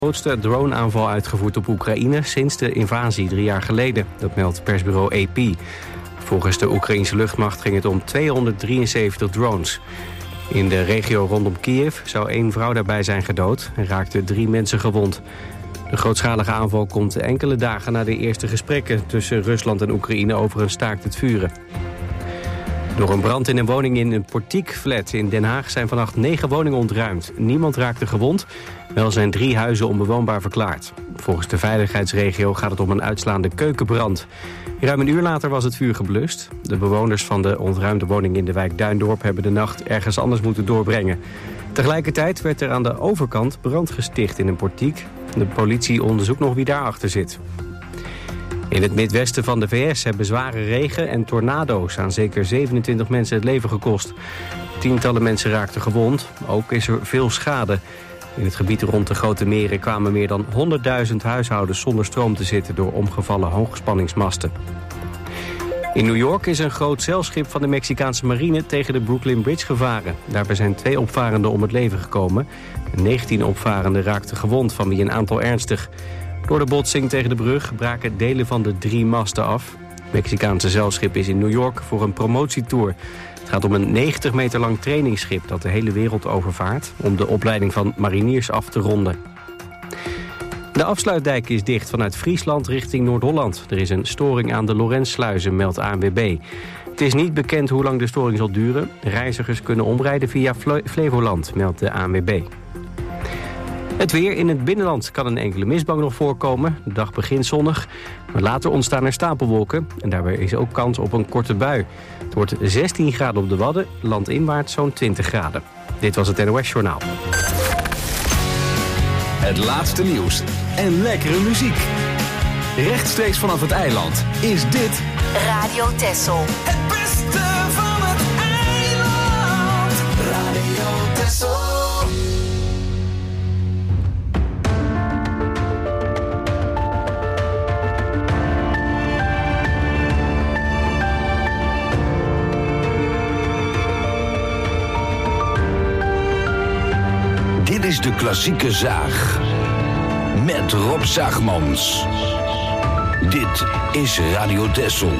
grootste droneaanval uitgevoerd op Oekraïne sinds de invasie 3 jaar geleden. Dat meldt persbureau AP. Volgens de Oekraïnse luchtmacht ging het om 273 drones. In de regio rondom Kiev zou 1 vrouw daarbij zijn gedood en raakten 3 mensen gewond. De grootschalige aanval komt enkele dagen na de eerste gesprekken tussen Rusland en Oekraïne over een staakt het vuren. Door een brand in een woning in een Portiek-flat in Den Haag zijn vannacht 9 woningen ontruimd. Niemand raakte gewond, wel zijn 3 huizen onbewoonbaar verklaard. Volgens de veiligheidsregio gaat het om een uitslaande keukenbrand. Ruim een uur later was het vuur geblust. De bewoners van de ontruimde woning in de wijk Duindorp hebben de nacht ergens anders moeten doorbrengen. Tegelijkertijd werd er aan de overkant brand gesticht in een portiek. De politie onderzoekt nog wie daarachter zit. In het midwesten van de VS hebben zware regen en tornado's aan zeker 27 mensen het leven gekost. Tientallen mensen raakten gewond, ook is er veel schade. In het gebied rond de grote meren kwamen meer dan 100.000 huishoudens zonder stroom te zitten door omgevallen hoogspanningsmasten. In New York is een groot zeilschip van de Mexicaanse marine tegen de Brooklyn Bridge gevaren. Daarbij zijn 2 opvarenden om het leven gekomen. 19 opvarenden raakten gewond, van wie een aantal ernstig. Door de botsing tegen de brug braken delen van de 3 masten af. Het Mexicaanse zeilschip is in New York voor een promotietour. Het gaat om een 90 meter lang trainingsschip dat de hele wereld overvaart om de opleiding van mariniers af te ronden. De afsluitdijk is dicht vanuit Friesland richting Noord-Holland. Er is een storing aan de Lorentsluizen, meldt ANWB. Het is niet bekend hoe lang de storing zal duren. Reizigers kunnen omrijden via Flevoland, meldt de ANWB. Het weer in het binnenland kan een enkele mistbank nog voorkomen. De dag begint zonnig, maar later ontstaan er stapelwolken. En daarbij is ook kans op een korte bui. Het wordt 16 graden op de Wadden, landinwaarts zo'n 20 graden. Dit was het NOS Journaal. Het laatste nieuws en lekkere muziek. Rechtstreeks vanaf het eiland is dit Radio Texel. Het beste van het eiland. Radio Texel. Dit is de klassieke zaag. Met Rob Zaagmans. Dit is Radio Texel.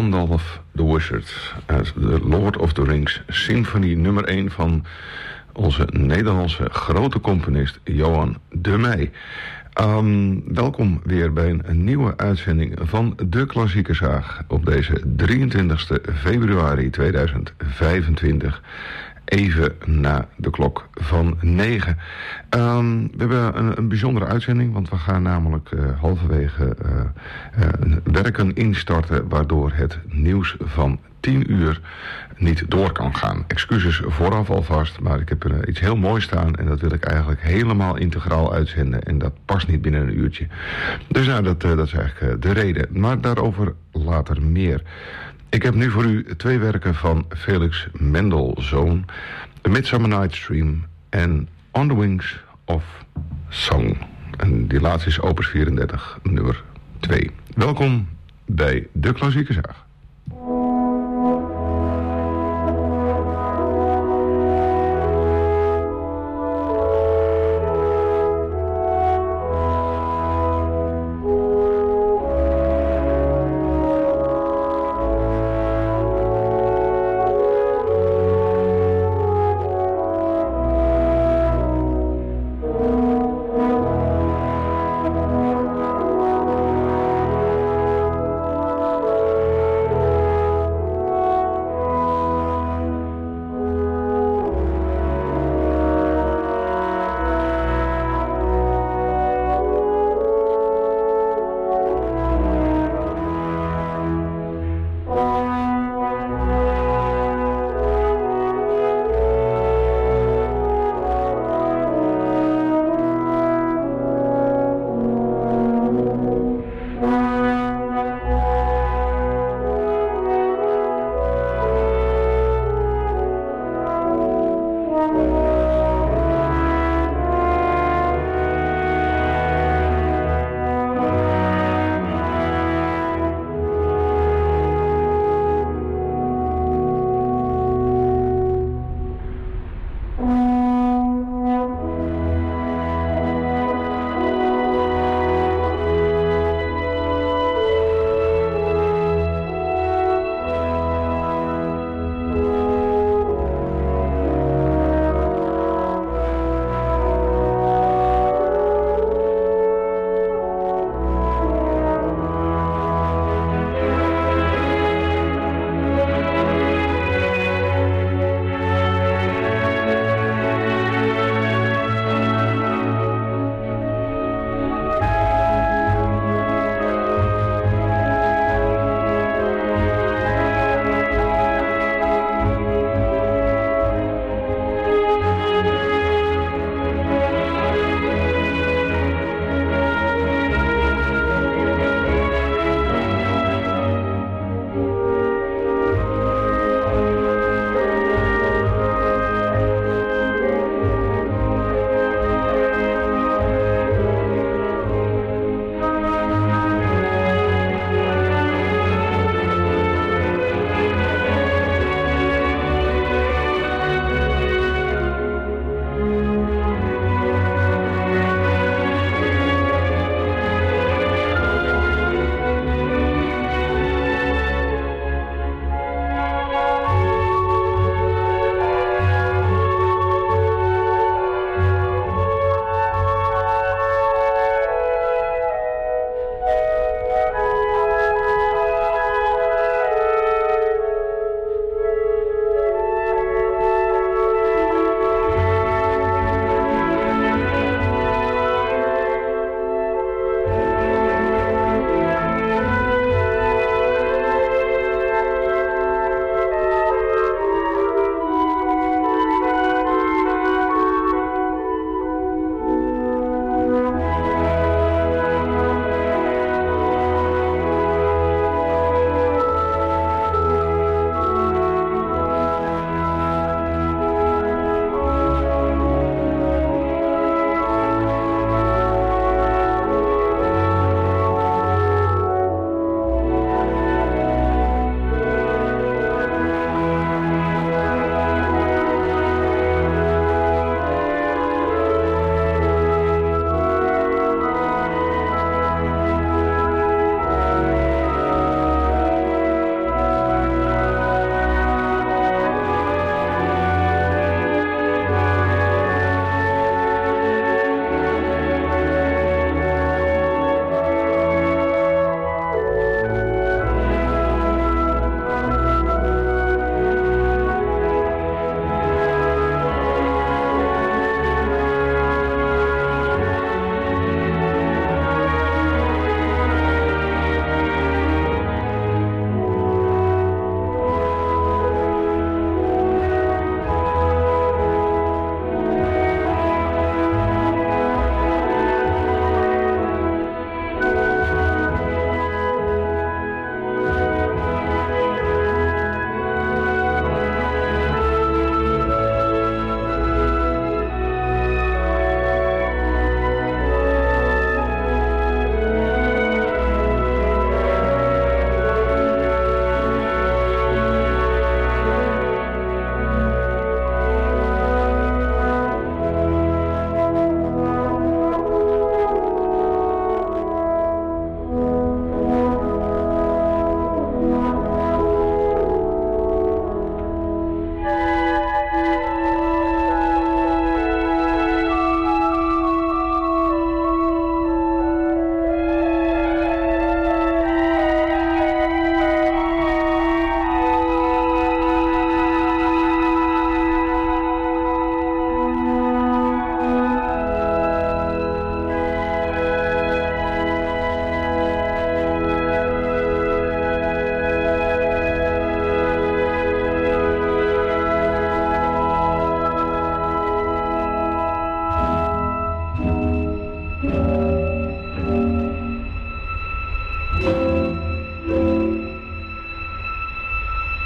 Gandalf the Wizard uit de Lord of the Rings Symphony nummer 1 van onze Nederlandse grote componist Johan de Meij. Welkom weer bij een nieuwe uitzending van De Klassieke Zaag op deze 23 februari 2025. Even na de klok van 9. We hebben een bijzondere uitzending, want we gaan namelijk halverwege werken instarten, waardoor het nieuws van 10 uur niet door kan gaan. Excuses vooraf alvast, maar ik heb er iets heel moois staan en dat wil ik eigenlijk helemaal integraal uitzenden en dat past niet binnen een uurtje. Dus nou, dat is eigenlijk de reden. Maar daarover later meer. Ik heb nu voor u 2 werken van Felix Mendelssohn, A Midsummer Night's Dream en On the Wings of Song. En die laatste is opus 34, nummer 2. Welkom bij De Klassieke Zaag.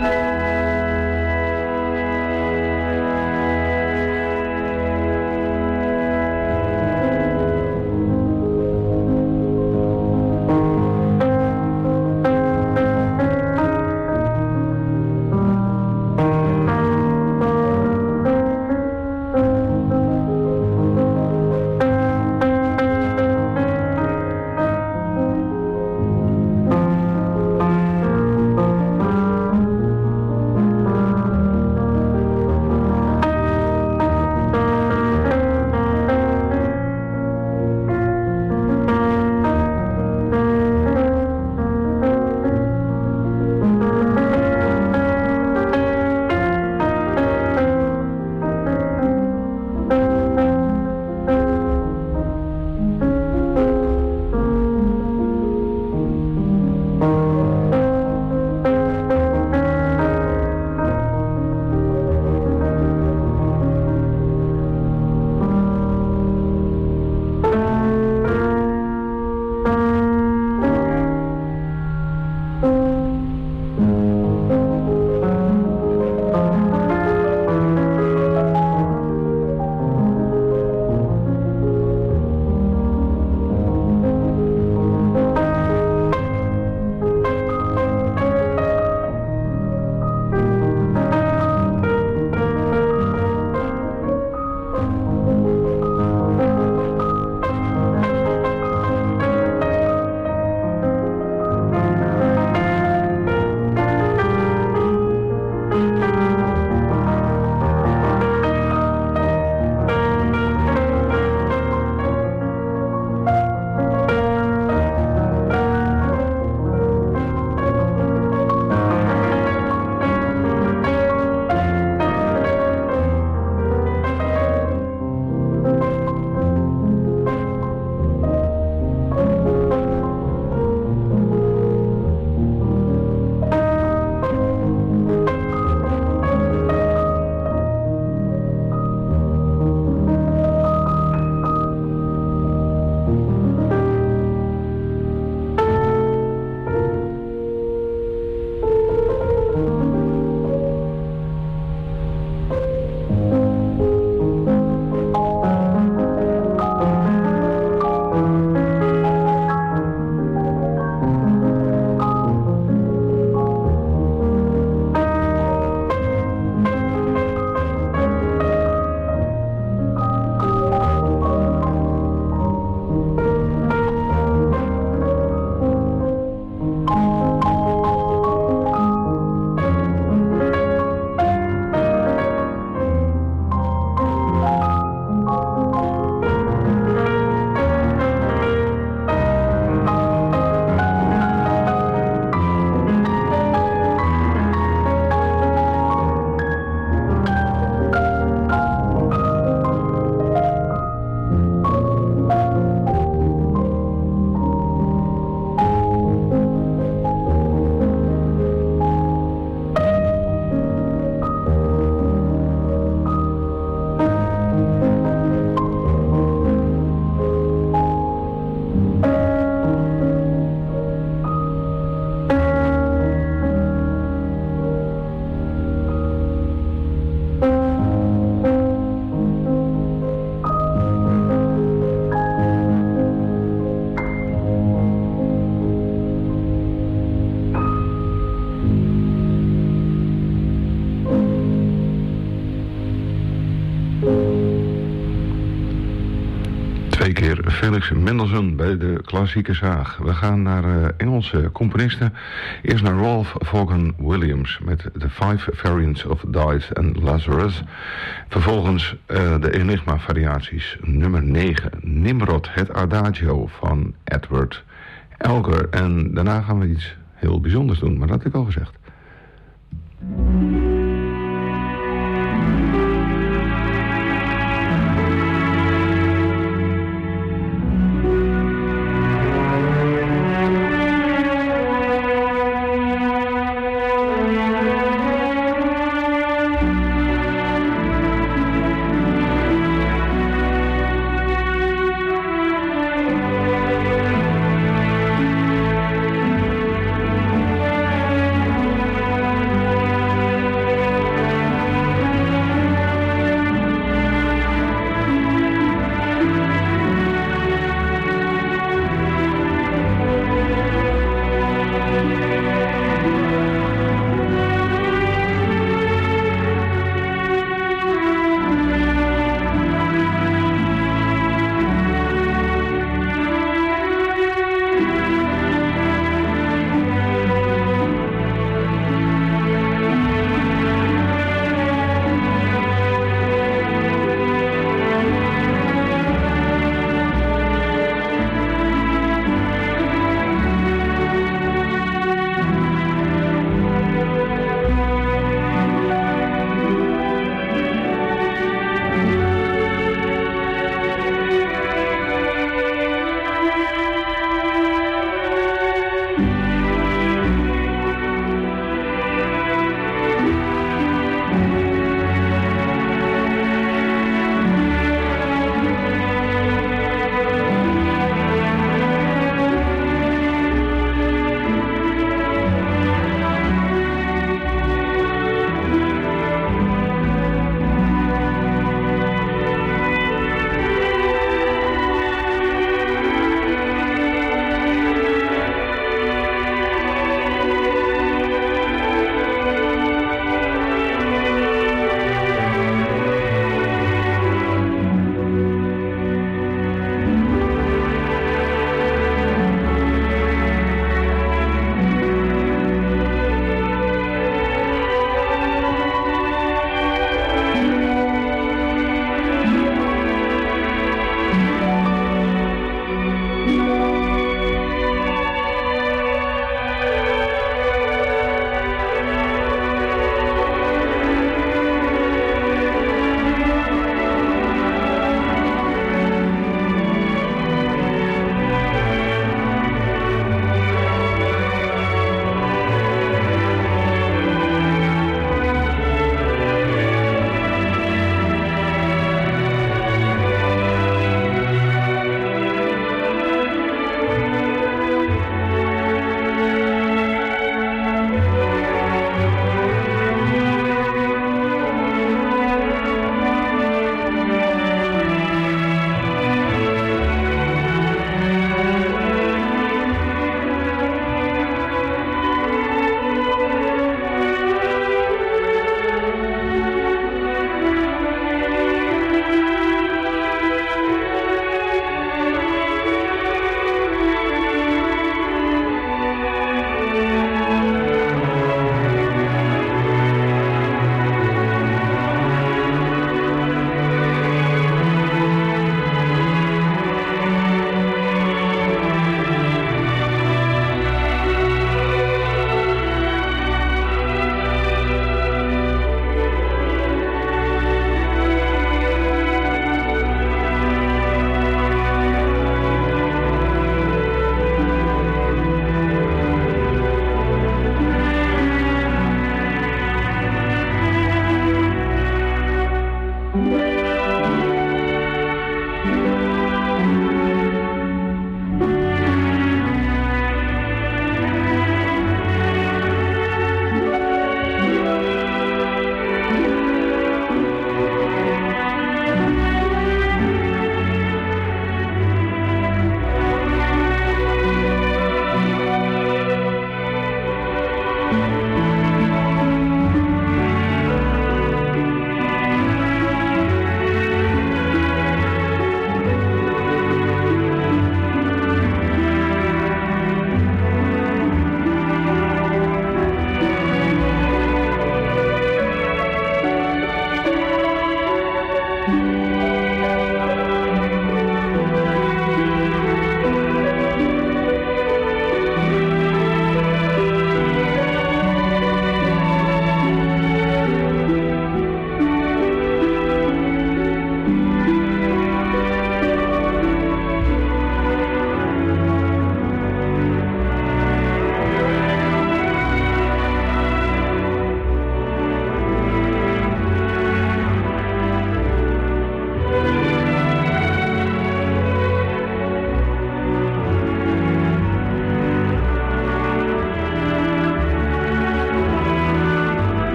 2 keer Felix Mendelssohn bij de klassieke zaag. We gaan naar Engelse componisten. Eerst naar Ralph Vaughan Williams met The 5 Variants of Dives and Lazarus. Vervolgens de Enigma-variaties. Nummer 9, Nimrod, het Adagio van Edward Elgar. En daarna gaan we iets heel bijzonders doen, maar dat heb ik al gezegd.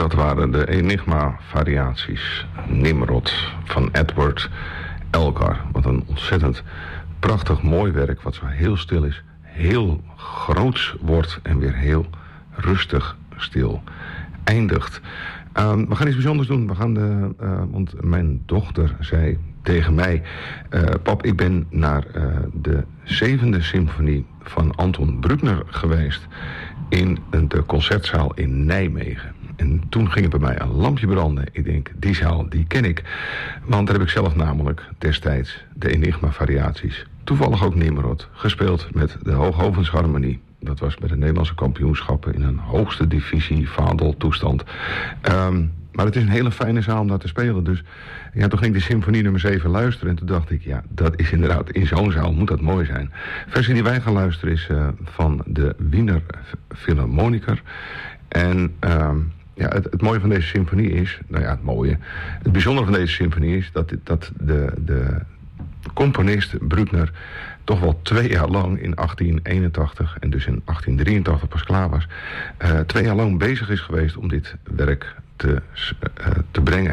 Dat waren de Enigma-variaties. Nimrod van Edward Elgar. Wat een ontzettend prachtig mooi werk, wat zo heel stil is, heel groots wordt en weer heel rustig stil eindigt. We gaan iets bijzonders doen. We gaan want mijn dochter zei tegen mij: pap, ik ben naar de 7e symfonie van Anton Bruckner geweest in de concertzaal in Nijmegen. En toen ging er bij mij een lampje branden. Ik denk, die zaal, die ken ik. Want daar heb ik zelf namelijk destijds de Enigma-variaties, toevallig ook Nimrod, gespeeld met de Hooghovensharmonie. Dat was bij de Nederlandse kampioenschappen in een hoogste divisie vadeltoestand. Maar het is een hele fijne zaal om daar te spelen. Dus ja, toen ging ik de symfonie nummer 7 luisteren. En toen dacht ik, ja, dat is inderdaad, in zo'n zaal moet dat mooi zijn. De versie die wij gaan luisteren is van de Wiener Philharmoniker. En ja, het mooie van deze symfonie is, nou ja, het bijzondere van deze symfonie is dat de componist Bruckner toch wel 2 jaar lang in 1881 en dus in 1883 pas klaar was, 2 jaar lang bezig is geweest om dit werk te brengen.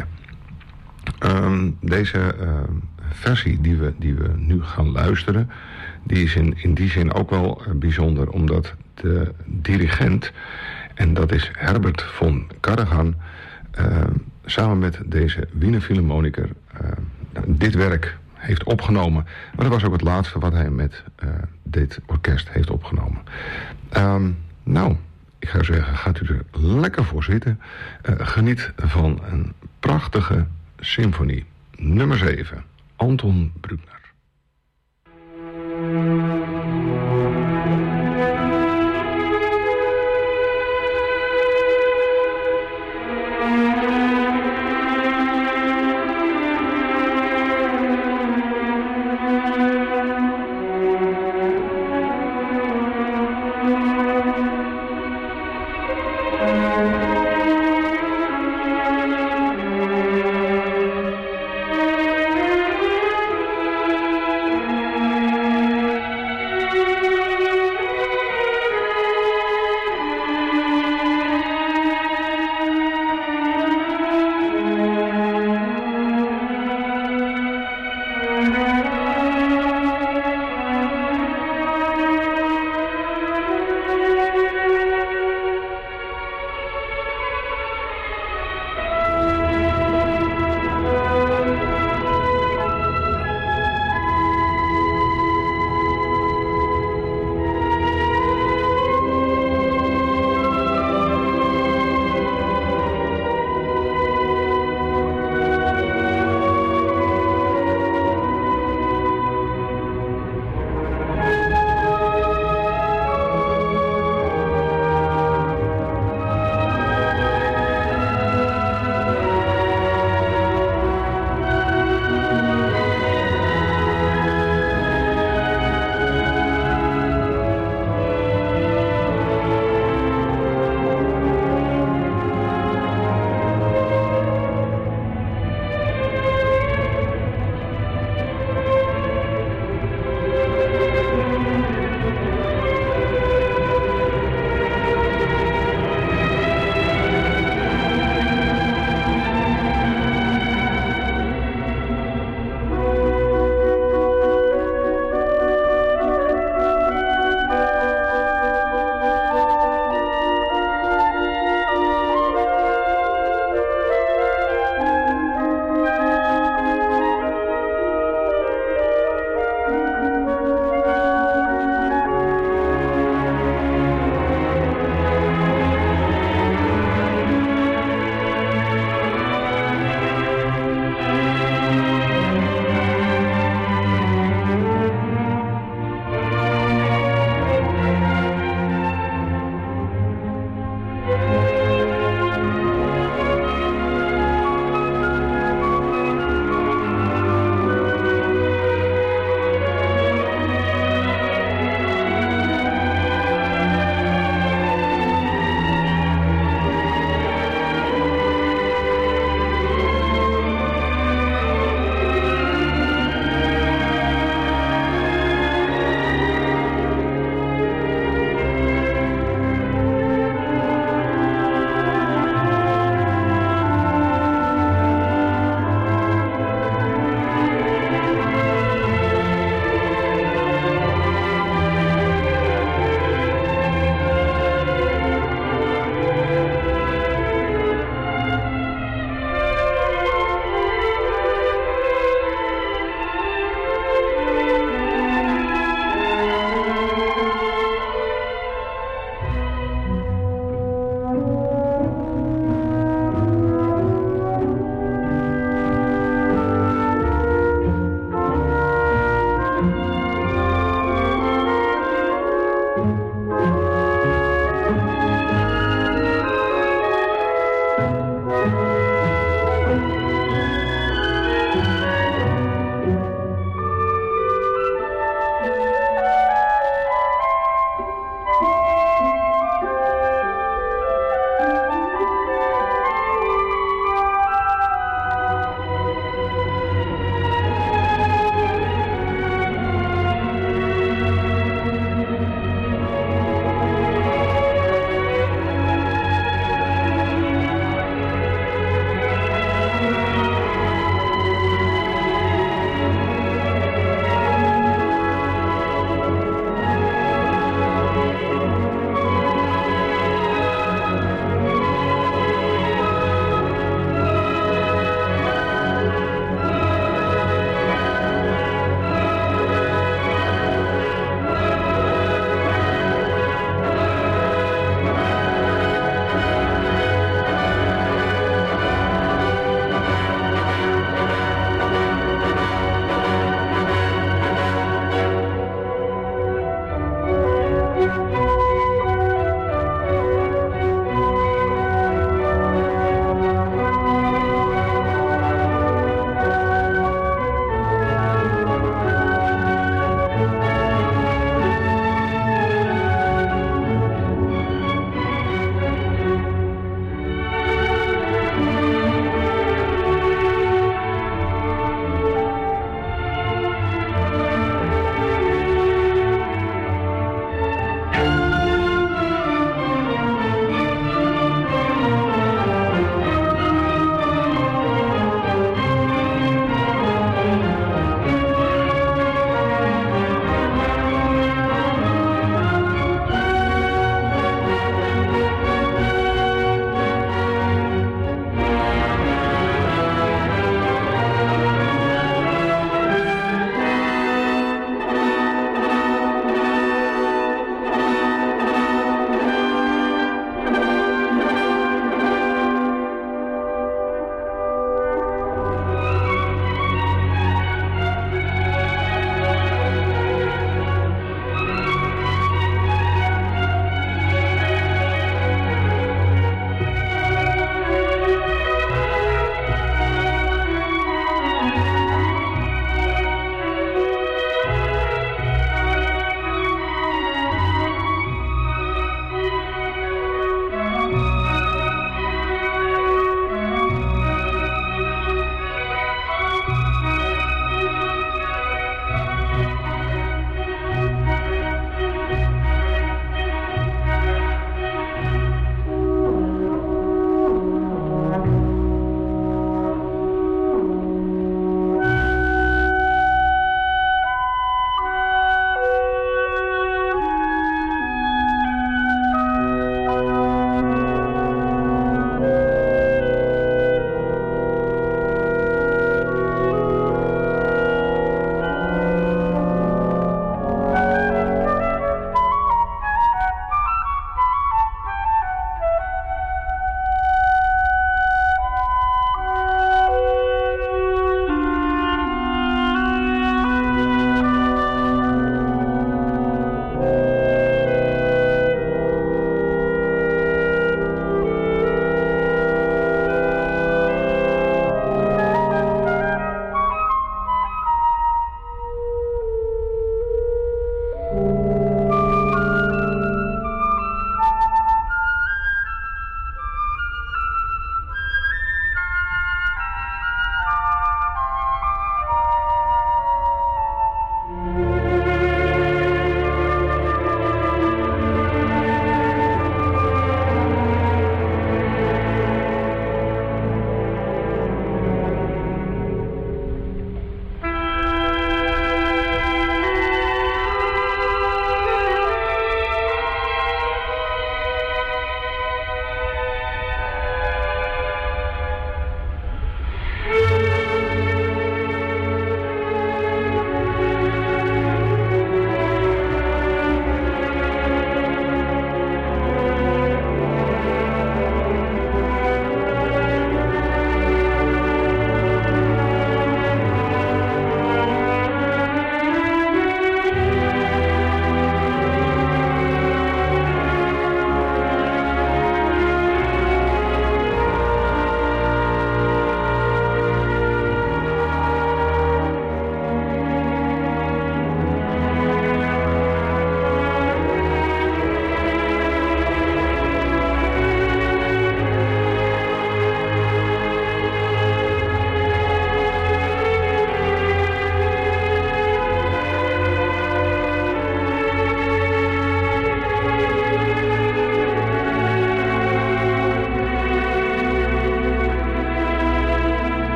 Deze versie die we nu gaan luisteren, die is in die zin ook wel bijzonder, omdat de dirigent, en dat is Herbert von Karajan, samen met deze Wiener Philharmoniker dit werk heeft opgenomen. Maar dat was ook het laatste wat hij met dit orkest heeft opgenomen. Nou, ik ga zeggen, gaat u er lekker voor zitten. Geniet van een prachtige symfonie. Nummer 7, Anton Bruckner.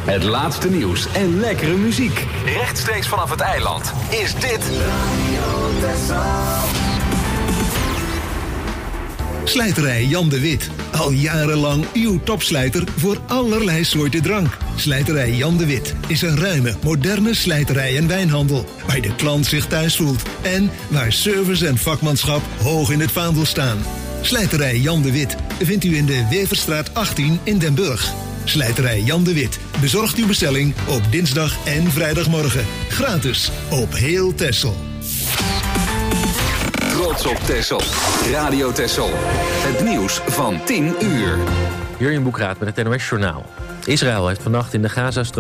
Het laatste nieuws en lekkere muziek. Rechtstreeks vanaf het eiland is dit Slijterij Jan de Wit. Al jarenlang uw topslijter voor allerlei soorten drank. Slijterij Jan de Wit is een ruime, moderne slijterij en wijnhandel. Waar de klant zich thuis voelt. En waar service en vakmanschap hoog in het vaandel staan. Slijterij Jan de Wit vindt u in de Weverstraat 18 in Den Burg. Slijterij Jan de Wit bezorgt uw bestelling op dinsdag en vrijdagmorgen. Gratis op heel Texel. Trots op Texel. Radio Texel. Het nieuws van 10 uur. Jurjen Boekraat met het NOS Journaal. Israël heeft vannacht in de Gazastrook